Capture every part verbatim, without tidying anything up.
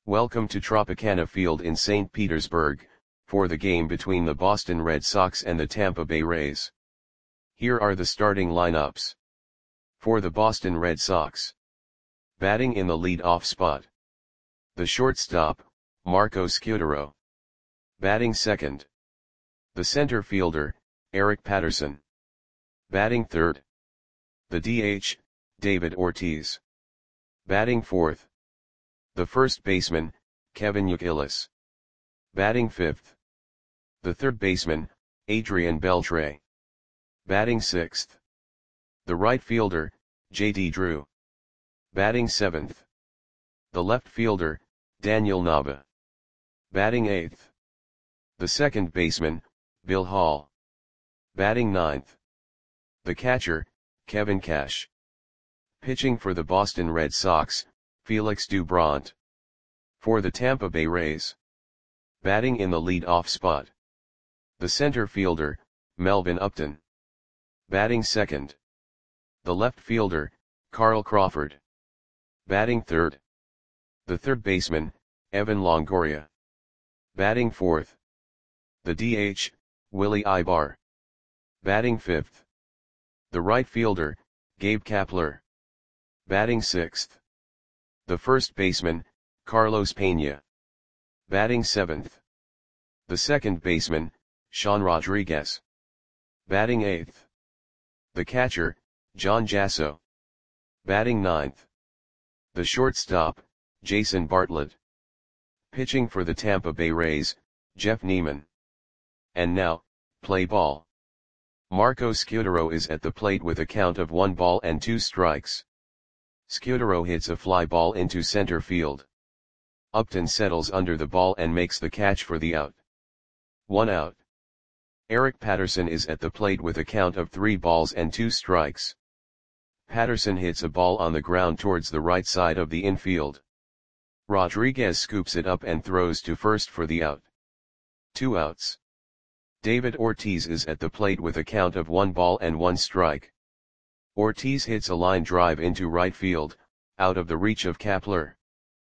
Welcome to Tropicana Field in Saint Petersburg, for the game between the Boston Red Sox and the Tampa Bay Rays. Here are the starting lineups. For the Boston Red Sox. Batting in the lead-off spot. The shortstop, Marco Scutaro. Batting second. The center fielder, Eric Patterson. Batting third. The D H, David Ortiz. Batting fourth. The first baseman, Kevin Youkilis. Batting fifth. The third baseman, Adrian Beltre. Batting sixth. The right fielder, J D Drew. Batting seventh. The left fielder, Daniel Nava. Batting eighth. The second baseman, Bill Hall. Batting ninth. The catcher, Kevin Cash. Pitching for the Boston Red Sox, Felix Doubront. For the Tampa Bay Rays. Batting in the lead-off spot. The center fielder, Melvin Upton. Batting second. The left fielder, Carl Crawford. Batting third. The third baseman, Evan Longoria. Batting fourth. The D H, Willie Ibar. Batting fifth. The right fielder, Gabe Kapler. Batting sixth. The first baseman, Carlos Pena. Batting seventh. The second baseman, Sean Rodriguez. Batting eighth. The catcher, John Jasso. Batting ninth. The shortstop, Jason Bartlett. Pitching for the Tampa Bay Rays, Jeff Neiman. And now, play ball. Marco Scutaro is at the plate with a count of one ball and two strikes. Scutaro hits a fly ball into center field. Upton settles under the ball and makes the catch for the out. One out. Eric Patterson is at the plate with a count of three balls and two strikes. Patterson hits a ball on the ground towards the right side of the infield. Rodriguez scoops it up and throws to first for the out. Two outs. David Ortiz is at the plate with a count of one ball and one strike. Ortiz hits a line drive into right field, out of the reach of Kapler.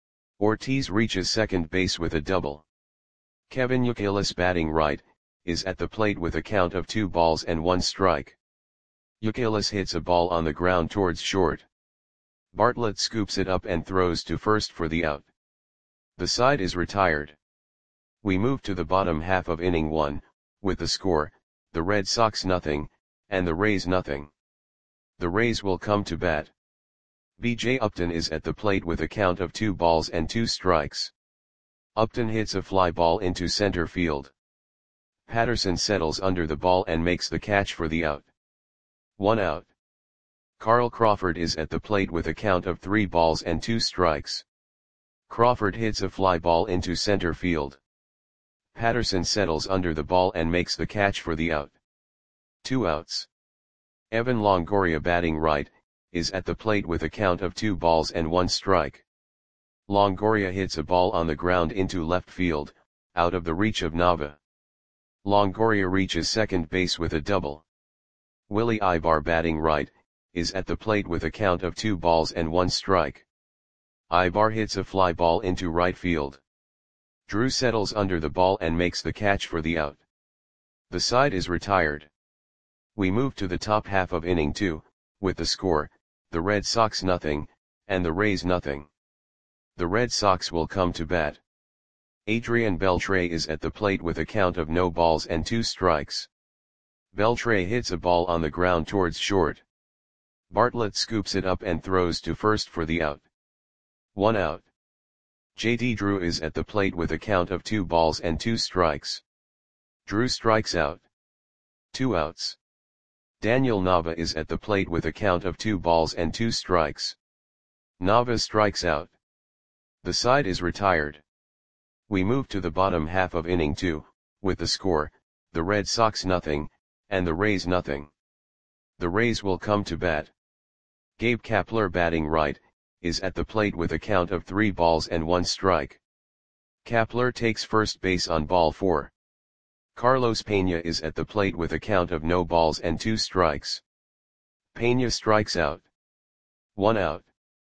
Ortiz reaches second base with a double. Kevin Youkilis, batting right, is at the plate with a count of two balls and one strike. Youkilis hits a ball on the ground towards short. Bartlett scoops it up and throws to first for the out. The side is retired. We move to the bottom half of inning one, with the score, the Red Sox nothing, and the Rays nothing. The Rays will come to bat. B J Upton is at the plate with a count of two balls and two strikes. Upton hits a fly ball into center field. Patterson settles under the ball and makes the catch for the out. One out. Carl Crawford is at the plate with a count of three balls and two strikes. Crawford hits a fly ball into center field. Patterson settles under the ball and makes the catch for the out. Two outs. Evan Longoria, batting right, is at the plate with a count of two balls and one strike. Longoria hits a ball on the ground into left field, out of the reach of Nava. Longoria reaches second base with a double. Willie Ibar, batting right, is at the plate with a count of two balls and one strike. Ibar hits a fly ball into right field. Drew settles under the ball and makes the catch for the out. The side is retired. We move to the top half of inning two, with the score, the Red Sox nothing, and the Rays nothing. The Red Sox will come to bat. Adrian Beltre is at the plate with a count of no balls and two strikes. Beltre hits a ball on the ground towards short. Bartlett scoops it up and throws to first for the out. One out. J D Drew is at the plate with a count of two balls and two strikes. Drew strikes out. Two outs. Daniel Nava is at the plate with a count of two balls and two strikes. Nava strikes out. The side is retired. We move to the bottom half of inning two, with the score, the Red Sox nothing, and the Rays nothing. The Rays will come to bat. Gabe Kapler, batting right, is at the plate with a count of three balls and one strike. Kapler takes first base on ball four. Carlos Pena is at the plate with a count of no balls and two strikes. Pena strikes out. One out.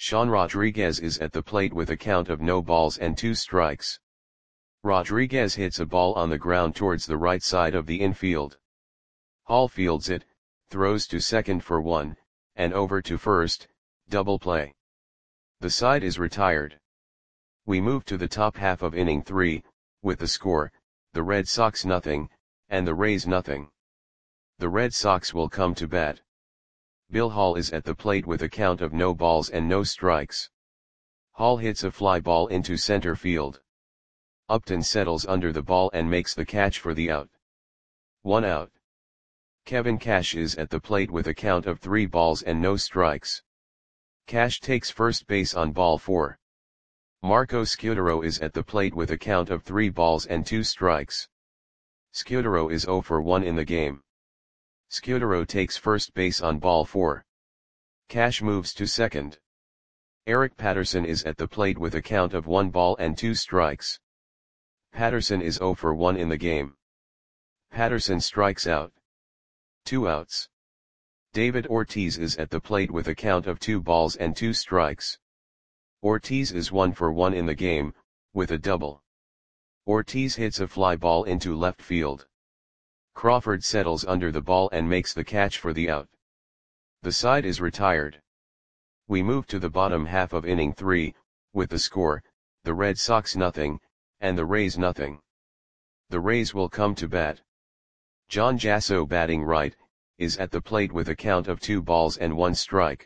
Sean Rodriguez is at the plate with a count of no balls and two strikes. Rodriguez hits a ball on the ground towards the right side of the infield. Hall fields it, throws to second for one, and over to first, double play. The side is retired. We move to the top half of inning three, with the score, the Red Sox nothing, and the Rays nothing. The Red Sox will come to bat. Bill Hall is at the plate with a count of no balls and no strikes. Hall hits a fly ball into center field. Upton settles under the ball and makes the catch for the out. One out. Kevin Cash is at the plate with a count of three balls and no strikes. Cash takes first base on ball four. Marco Scudero is at the plate with a count of three balls and two strikes. Scudero is zero for one in the game. Scudero takes first base on ball four. Cash moves to second. Eric Patterson is at the plate with a count of one ball and two strikes. Patterson is zero for one in the game. Patterson strikes out. Two outs. David Ortiz is at the plate with a count of two balls and two strikes. Ortiz is one for one in the game, with a double. Ortiz hits a fly ball into left field. Crawford settles under the ball and makes the catch for the out. The side is retired. We move to the bottom half of inning three, with the score, the Red Sox nothing, and the Rays nothing. The Rays will come to bat. John Jasso, batting right, is at the plate with a count of two balls and one strike.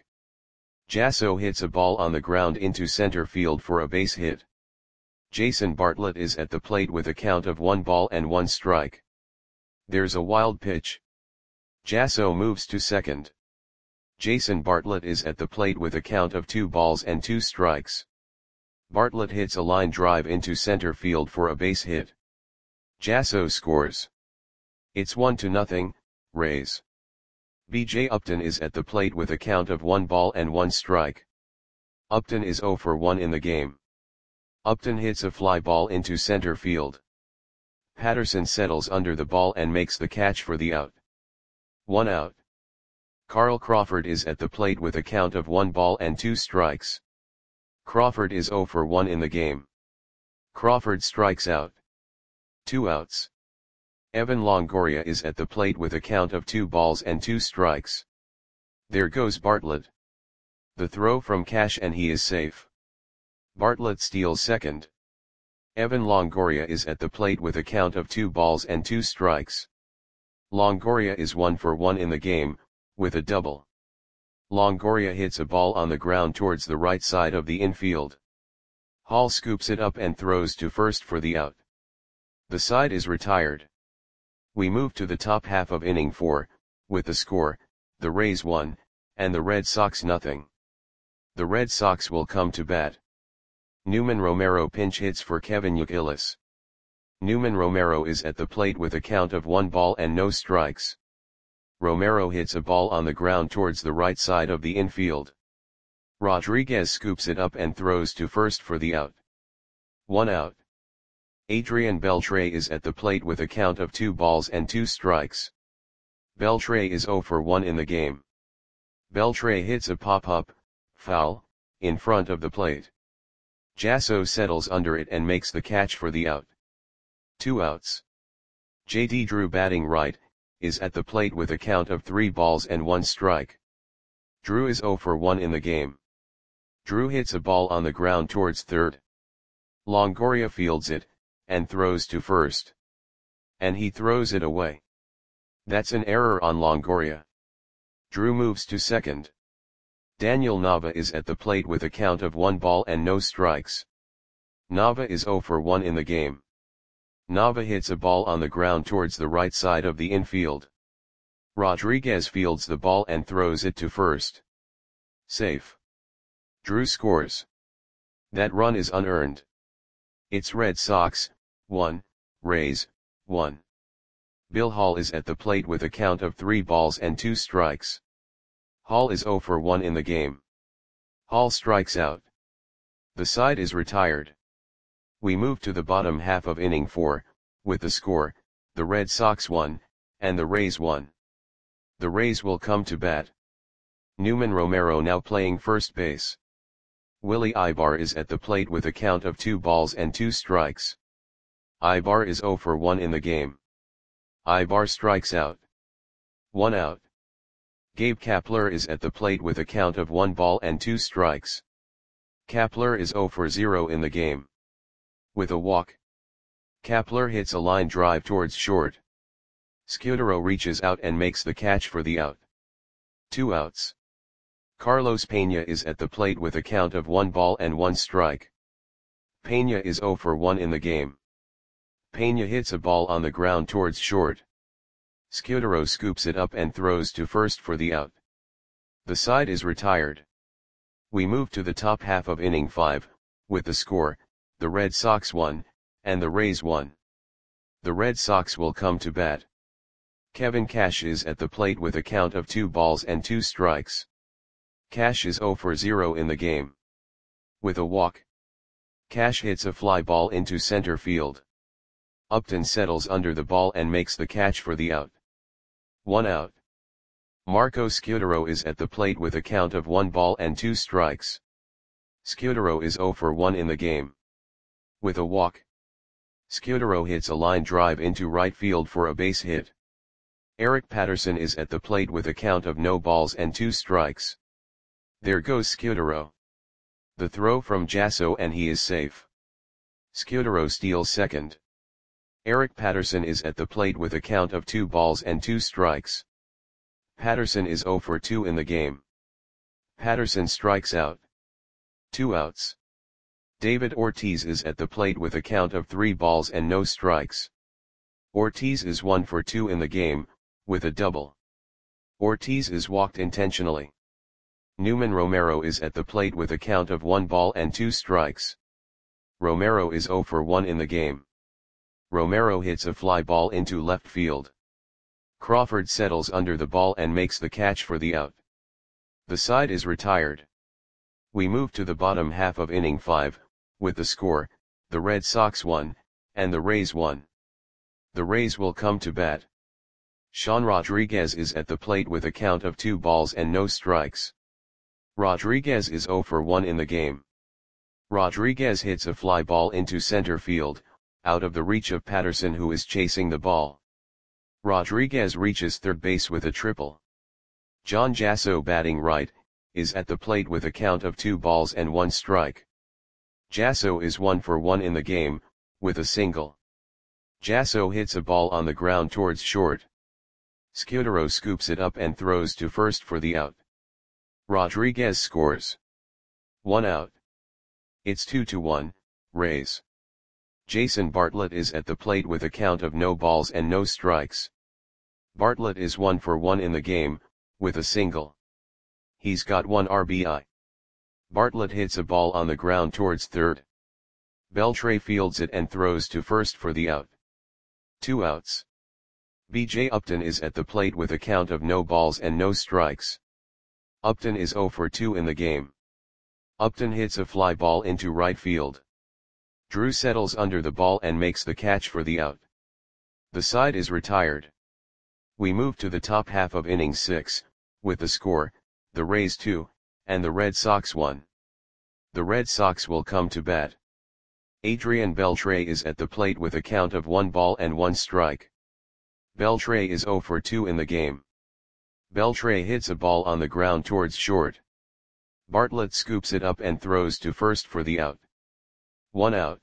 Jasso hits a ball on the ground into center field for a base hit. Jason Bartlett is at the plate with a count of one ball and one strike. There's a wild pitch. Jasso moves to second. Jason Bartlett is at the plate with a count of two balls and two strikes. Bartlett hits a line drive into center field for a base hit. Jasso scores. It's one to nothing, Rays. B J Upton is at the plate with a count of one ball and one strike. Upton is zero for one in the game. Upton hits a fly ball into center field. Patterson settles under the ball and makes the catch for the out. One out. Carl Crawford is at the plate with a count of one ball and two strikes. Crawford is zero for one in the game. Crawford strikes out. Two outs. Evan Longoria is at the plate with a count of two balls and two strikes. There goes Bartlett. The throw from Cash and he is safe. Bartlett steals second. Evan Longoria is at the plate with a count of two balls and two strikes. Longoria is one for one in the game, with a double. Longoria hits a ball on the ground towards the right side of the infield. Hall scoops it up and throws to first for the out. The side is retired. We move to the top half of inning four, with the score, the Rays one, and the Red Sox nothing. The Red Sox will come to bat. Newman Romero pinch hits for Kevin Youkilis. Newman Romero is at the plate with a count of one ball and no strikes. Romero hits a ball on the ground towards the right side of the infield. Rodriguez scoops it up and throws to first for the out. One out. Adrian Beltre is at the plate with a count of two balls and two strikes. Beltre is zero for one in the game. Beltre hits a pop-up, foul, in front of the plate. Jasso settles under it and makes the catch for the out. Two outs. J D Drew, batting right, is at the plate with a count of three balls and one strike. Drew is zero for one in the game. Drew hits a ball on the ground towards third. Longoria fields it, and throws to first. And he throws it away. That's an error on Longoria. Drew moves to second. Daniel Nava is at the plate with a count of one ball and no strikes. Nava is zero for one in the game. Nava hits a ball on the ground towards the right side of the infield. Rodriguez fields the ball and throws it to first. Safe. Drew scores. That run is unearned. It's Red Sox, one, Rays, one. Bill Hall is at the plate with a count of three balls and two strikes. Hall is zero for one in the game. Hall strikes out. The side is retired. We move to the bottom half of inning four, with the score, the Red Sox one, and the Rays one. The Rays will come to bat. Newman Romero now playing first base. Willie Ibar is at the plate with a count of two balls and two strikes. Ibar is zero for one in the game. Ibar strikes out. One out. Gabe Kapler is at the plate with a count of one ball and two strikes. Kapler is zero for zero in the game. With a walk. Kapler hits a line drive towards short. Scudero reaches out and makes the catch for the out. Two outs. Carlos Pena is at the plate with a count of one ball and one strike. Pena is zero for one in the game. Pena hits a ball on the ground towards short. Scudero scoops it up and throws to first for the out. The side is retired. We move to the top half of inning five, with the score, the Red Sox won, and the Rays won. The Red Sox will come to bat. Kevin Cash is at the plate with a count of two balls and two strikes. Cash is zero for zero in the game. With a walk. Cash hits a fly ball into center field. Upton settles under the ball and makes the catch for the out. One out. Marco Scudero is at the plate with a count of one ball and two strikes. Scudero is zero for one in the game. With a walk. Scudero hits a line drive into right field for a base hit. Eric Patterson is at the plate with a count of no balls and two strikes. There goes Scudero. The throw from Jasso and he is safe. Scudero steals second. Eric Patterson is at the plate with a count of two balls and two strikes. Patterson is zero for two in the game. Patterson strikes out. Two outs. David Ortiz is at the plate with a count of three balls and no strikes. Ortiz is one for two in the game, with a double. Ortiz is walked intentionally. Newman Romero is at the plate with a count of one ball and two strikes. Romero is zero for one in the game. Romero hits a fly ball into left field. Crawford settles under the ball and makes the catch for the out. The side is retired. We move to the bottom half of inning five, with the score, the Red Sox won, and the Rays won. The Rays will come to bat. Sean Rodriguez is at the plate with a count of two balls and no strikes. Rodriguez is zero for one in the game. Rodriguez hits a fly ball into center field, out of the reach of Patterson who is chasing the ball. Rodriguez reaches third base with a triple. John Jasso, batting right, is at the plate with a count of two balls and one strike. Jasso is one for one in the game, with a single. Jasso hits a ball on the ground towards short. Scudero scoops it up and throws to first for the out. Rodriguez scores. One out. It's two to one, Rays. Jason Bartlett is at the plate with a count of no balls and no strikes. Bartlett is one for one in the game, with a single. He's got one R B I. Bartlett hits a ball on the ground towards third. Beltre fields it and throws to first for the out. Two outs. B J Upton is at the plate with a count of no balls and no strikes. Upton is zero for two in the game. Upton hits a fly ball into right field. Drew settles under the ball and makes the catch for the out. The side is retired. We move to the top half of inning six, with the score, the Rays two, and the Red Sox one. The Red Sox will come to bat. Adrian Beltre is at the plate with a count of one ball and one strike. Beltre is zero for two in the game. Beltre hits a ball on the ground towards short. Bartlett scoops it up and throws to first for the out. One out.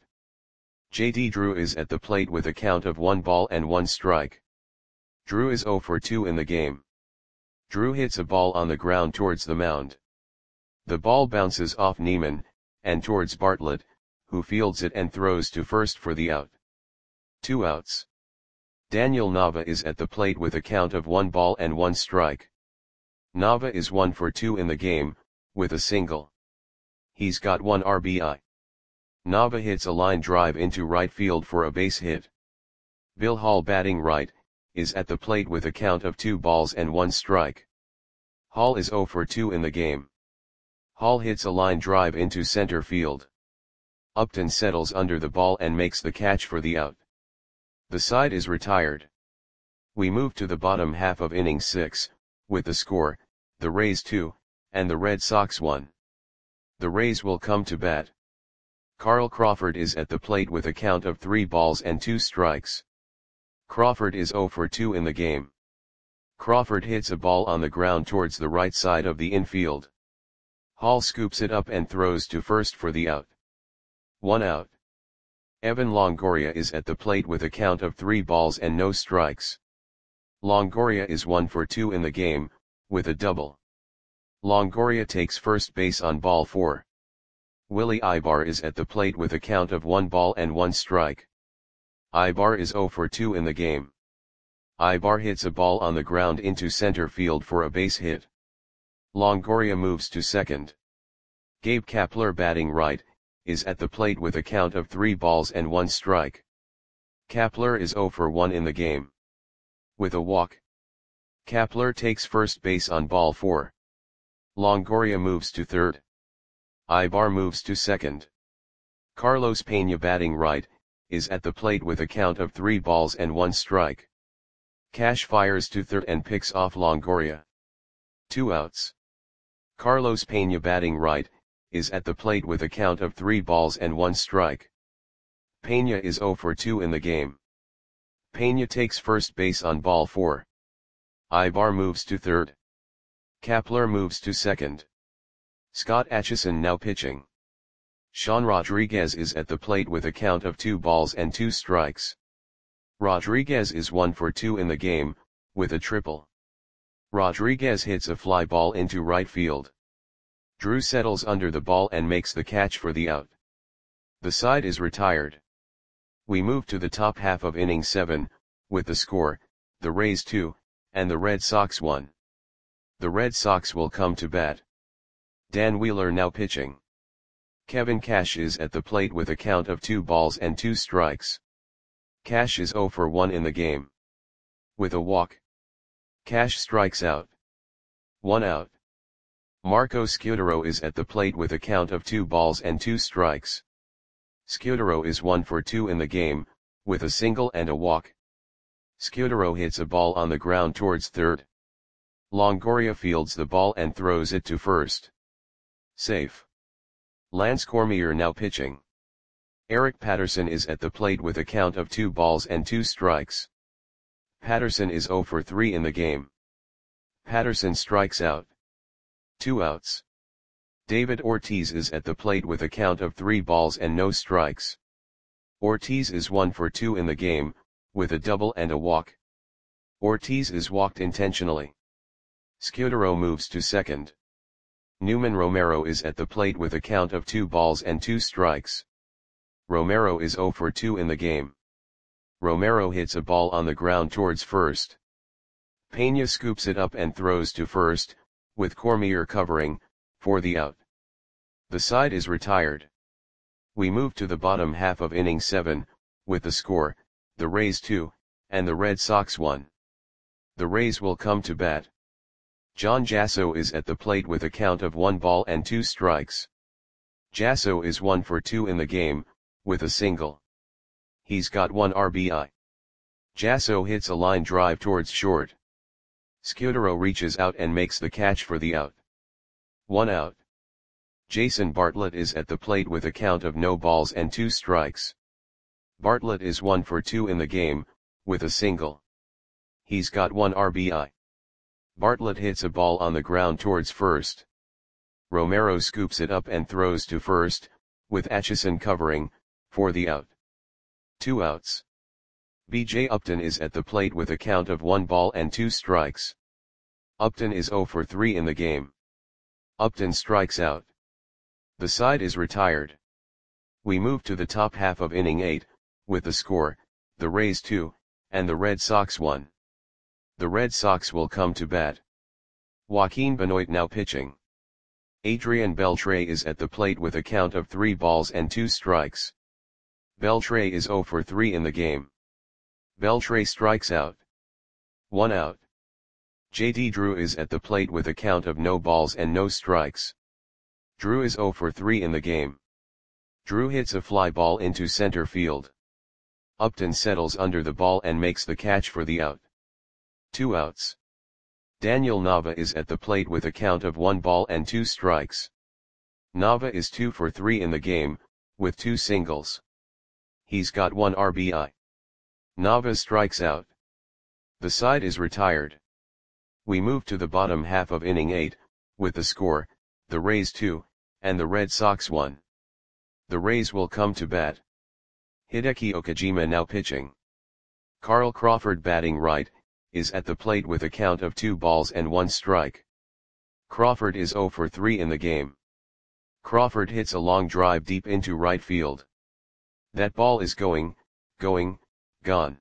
J D Drew is at the plate with a count of one ball and one strike. Drew is zero for two in the game. Drew hits a ball on the ground towards the mound. The ball bounces off Neiman, and towards Bartlett, who fields it and throws to first for the out. Two outs. Daniel Nava is at the plate with a count of one ball and one strike. Nava is one for two in the game, with a single. He's got one R B I. Nava hits a line drive into right field for a base hit. Bill Hall, batting right, is at the plate with a count of two balls and one strike. Hall is zero for two in the game. Hall hits a line drive into center field. Upton settles under the ball and makes the catch for the out. The side is retired. We move to the bottom half of inning six, with the score, the Rays two, and the Red Sox one. The Rays will come to bat. Carl Crawford is at the plate with a count of three balls and two strikes. Crawford is zero for two in the game. Crawford hits a ball on the ground towards the right side of the infield. Hall scoops it up and throws to first for the out. One out. Evan Longoria is at the plate with a count of three balls and no strikes. Longoria is one for two in the game, with a double. Longoria takes first base on ball four. Willie Ibar is at the plate with a count of one ball and one strike. Ibar is zero for two in the game. Ibar hits a ball on the ground into center field for a base hit. Longoria moves to second. Gabe Kapler, batting right, is at the plate with a count of three balls and one strike. Kapler is zero for one in the game. With a walk, Kapler takes first base on ball four. Longoria moves to third. Ibar moves to second. Carlos Pena, batting right, is at the plate with a count of three balls and one strike. Cash fires to third and picks off Longoria. Two outs. Carlos Pena, batting right, is at the plate with a count of three balls and one strike. Pena is zero for two in the game. Pena takes first base on ball four. Ibar moves to third. Kapler moves to second. Scott Atchison now pitching. Sean Rodriguez is at the plate with a count of two balls and two strikes. Rodriguez is one for two in the game, with a triple. Rodriguez hits a fly ball into right field. Drew settles under the ball and makes the catch for the out. The side is retired. We move to the top half of inning seven, with the score, the Rays two, and the Red Sox one. The Red Sox will come to bat. Dan Wheeler now pitching. Kevin Cash is at the plate with a count of two balls and two strikes. Cash is zero for one in the game. With a walk, Cash strikes out. One out. Marco Scutaro is at the plate with a count of two balls and two strikes. Scutaro is one for two in the game, with a single and a walk. Scutaro hits a ball on the ground towards third. Longoria fields the ball and throws it to first. Safe. Lance Cormier now pitching. Eric Patterson is at the plate with a count of two balls and two strikes. Patterson is zero for three in the game. Patterson strikes out. Two outs. David Ortiz is at the plate with a count of three balls and no strikes. Ortiz is one for two in the game, with a double and a walk. Ortiz is walked intentionally. Scutaro moves to second. Newman Romero is at the plate with a count of two balls and two strikes. Romero is zero for two in the game. Romero hits a ball on the ground towards first. Pena scoops it up and throws to first, with Cormier covering, for the out. The side is retired. We move to the bottom half of inning seven, with the score, the Rays two, and the Red Sox one. The Rays will come to bat. John Jasso is at the plate with a count of one ball and two strikes. Jasso is one for two in the game, with a single. He's got one R B I. Jasso hits a line drive towards short. Scutaro reaches out and makes the catch for the out. One out. Jason Bartlett is at the plate with a count of no balls and two strikes. Bartlett is one for two in the game, with a single. He's got one R B I. Bartlett hits a ball on the ground towards first. Romero scoops it up and throws to first, with Atchison covering, for the out. Two outs. B J Upton is at the plate with a count of one ball and two strikes. Upton is zero for three in the game. Upton strikes out. The side is retired. We move to the top half of inning eight, with the score, the Rays two, and the Red Sox one. The Red Sox will come to bat. Joaquin Benoit now pitching. Adrian Beltre is at the plate with a count of three balls and two strikes. Beltre is zero for three in the game. Beltre strikes out. One out. J D Drew is at the plate with a count of no balls and no strikes. Drew is zero for three in the game. Drew hits a fly ball into center field. Upton settles under the ball and makes the catch for the out. Two outs. Daniel Nava is at the plate with a count of one ball and two strikes. Nava is two for three in the game, with two singles. He's got one R B I. Nava strikes out. The side is retired. We move to the bottom half of inning eight, with the score, the Rays two, and the Red Sox one. The Rays will come to bat. Hideki Okajima now pitching. Carl Crawford batting right, is at the plate with a count of two balls and one strike. Crawford is zero for three in the game. Crawford hits a long drive deep into right field. That ball is going, going, gone.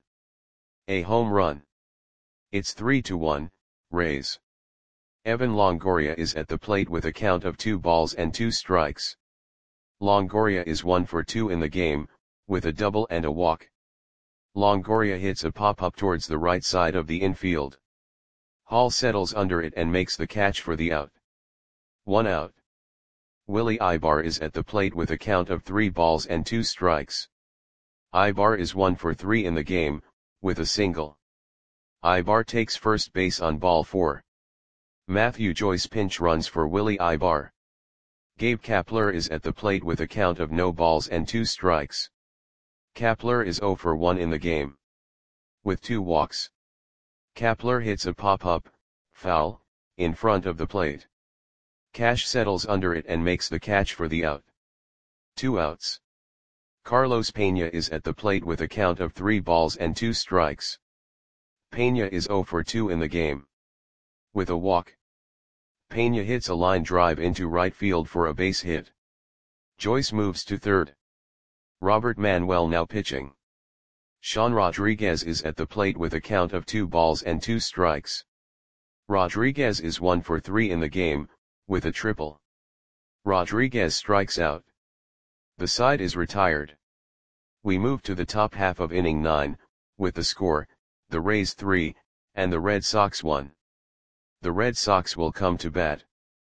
A home run. It's three to one, Rays. Evan Longoria is at the plate with a count of two balls and two strikes. Longoria is one for two in the game, with a double and a walk. Longoria hits a pop-up towards the right side of the infield. Hall settles under it and makes the catch for the out. One out. Willie Ibar is at the plate with a count of three balls and two strikes. Ibar is one for three in the game, with a single. Ibar takes first base on ball four. Matthew Joyce pinch runs for Willie Ibar. Gabe Kapler is at the plate with a count of no balls and two strikes. Kapler is zero for one in the game, with two walks. Kapler hits a pop-up, foul, in front of the plate. Cash settles under it and makes the catch for the out. Two outs. Carlos Pena is at the plate with a count of three balls and two strikes. Pena is zero for two in the game, with a walk. Pena hits a line drive into right field for a base hit. Joyce moves to third. Robert Manuel now pitching. Sean Rodriguez is at the plate with a count of two balls and two strikes. Rodriguez is one for three in the game, with a triple. Rodriguez strikes out. The side is retired. We move to the top half of inning nine, with the score, the Rays three, and the Red Sox one. The Red Sox will come to bat.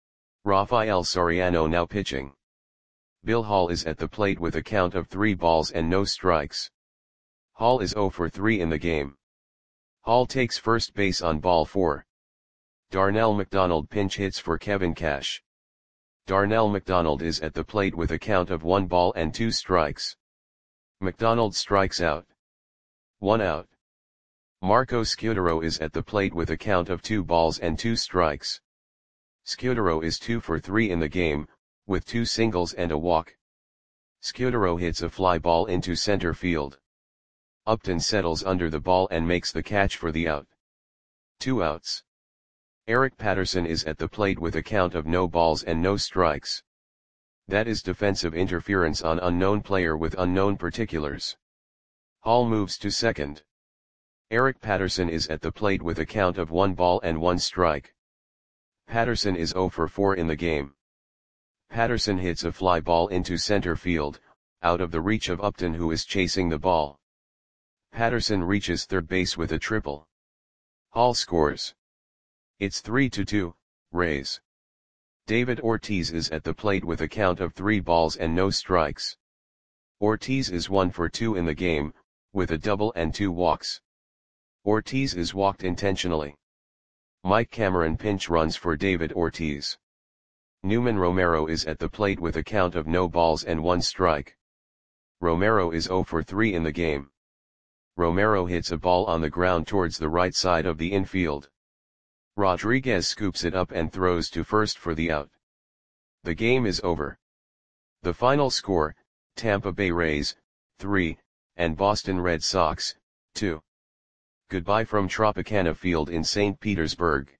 Rafael Soriano now pitching. Bill Hall is at the plate with a count of three balls and no strikes. Hall is zero for three in the game. Hall takes first base on ball four. Darnell McDonald pinch hits for Kevin Cash. Darnell McDonald is at the plate with a count of one ball and two strikes. McDonald strikes out. One out. Marco Scudero is at the plate with a count of two balls and two strikes. Scudero is two for three in the game, with two singles and a walk. Scudero hits a fly ball into center field. Upton settles under the ball and makes the catch for the out. Two outs. Eric Patterson is at the plate with a count of no balls and no strikes. That is defensive interference on unknown player with unknown particulars. Hall moves to second. Eric Patterson is at the plate with a count of one ball and one strike. Patterson is zero for four in the game. Patterson hits a fly ball into center field, out of the reach of Upton who is chasing the ball. Patterson reaches third base with a triple. Hall scores. It's three to two, Rays. David Ortiz is at the plate with a count of three balls and no strikes. Ortiz is one for two in the game, with a double and two walks. Ortiz is walked intentionally. Mike Cameron pinch runs for David Ortiz. Newman Romero is at the plate with a count of no balls and one strike. Romero is zero for three in the game. Romero hits a ball on the ground towards the right side of the infield. Rodriguez scoops it up and throws to first for the out. The game is over. The final score, Tampa Bay Rays, three, and Boston Red Sox, two. Goodbye from Tropicana Field in Saint Petersburg.